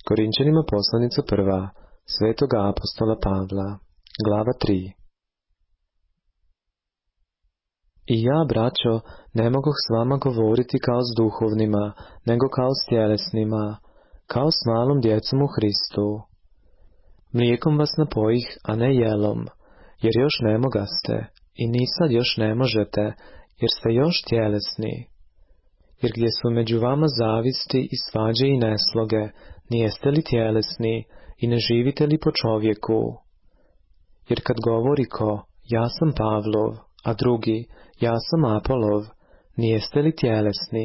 Korinčanima poslanica 1. Svetoga apostola Pavla, glava 3. I ja, braćo, ne mogoh s vama govoriti kao s duhovnima, nego kao s tjelesnima, kao s malom djecom u Hristu. Mlijekom vas napojih, a ne jelom, jer još ne mogaste, i ni sad još ne možete, jer ste još tjelesni. Jer gdje su među vama zavisti i svađe i nesloge, nijeste li tjelesni i ne živite li po čovjeku? Jer kad govori ko, ja sam Pavlov, a drugi, ja sam Apolov, nijeste li tjelesni?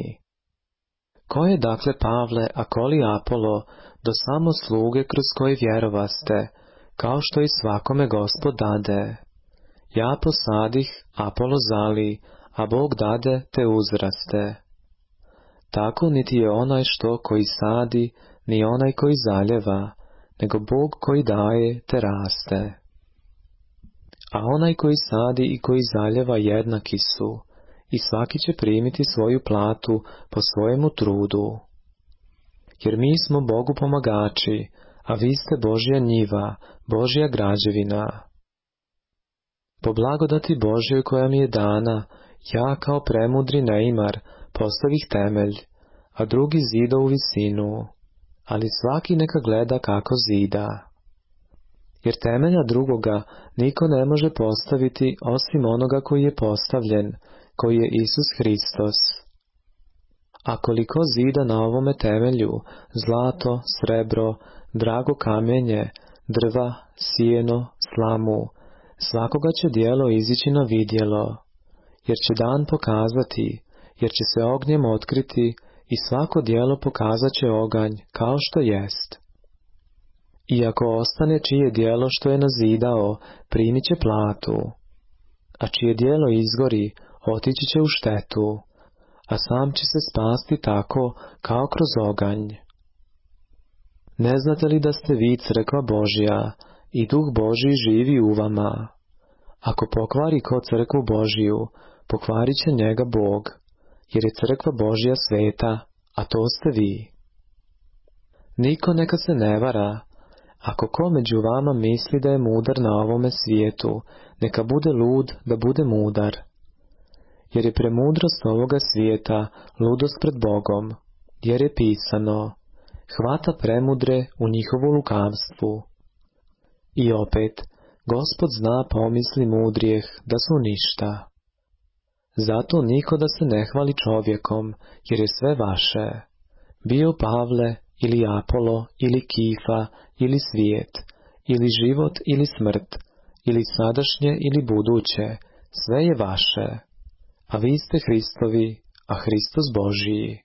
Ko je dakle Pavle, a ko li Apolo, do samo sluge kroz koje vjerovaste, kao što i svakome Gospod dade? Ja posadih, Apolo zali, a Bog dade te uzraste. Tako niti je onaj što koji sadi, ni onaj koji zaljeva, nego Bog koji daje te raste. A onaj koji sadi i koji zaljeva jednaki su, i svaki će primiti svoju platu po svojemu trudu. Jer mi smo Bogu pomagači, a vi ste Božja njiva, Božja građevina. Po blagodati Božjoj koja mi je dana, ja kao premudri neimar postavih temelj, a drugi zido u visinu, ali svaki neka gleda kako zida. Jer temelja drugoga niko ne može postaviti osim onoga koji je postavljen, koji je Isus Hristos. A koliko zida na ovome temelju, zlato, srebro, drago kamenje, drva, sijeno, slamu, svakoga će djelo izići na vidjelo, jer će dan pokazati, jer će se ognjem otkriti i svako djelo pokazat će oganj kao što jest. I ako ostane čije djelo što je nazidao, primit će platu, a čije djelo izgori, otići će u štetu, a sam će se spasti tako kao kroz oganj. Ne znate li da ste vi crkva Božja i Duh Božji živi u vama? Ako pokvari ko crkvu Božju, pokvarit će njega Bog, jer je crkva Božja sveta, a to ste vi. Niko neka se ne vara. Ako ko među vama misli da je mudar na ovome svijetu, neka bude lud da bude mudar. Jer je premudrost ovoga svijeta ludost pred Bogom, jer je pisano, hvata premudre u njihovu lukavstvu. I opet, Gospod zna pomisli mudrijeh da su ništa. Zato niko da se ne hvali čovjekom, jer je sve vaše. Bio Pavle, ili Apolo, ili Kifa, ili svijet, ili život, ili smrt, ili sadašnje, ili buduće, sve je vaše. A vi ste Hristovi, a Hristos Božiji.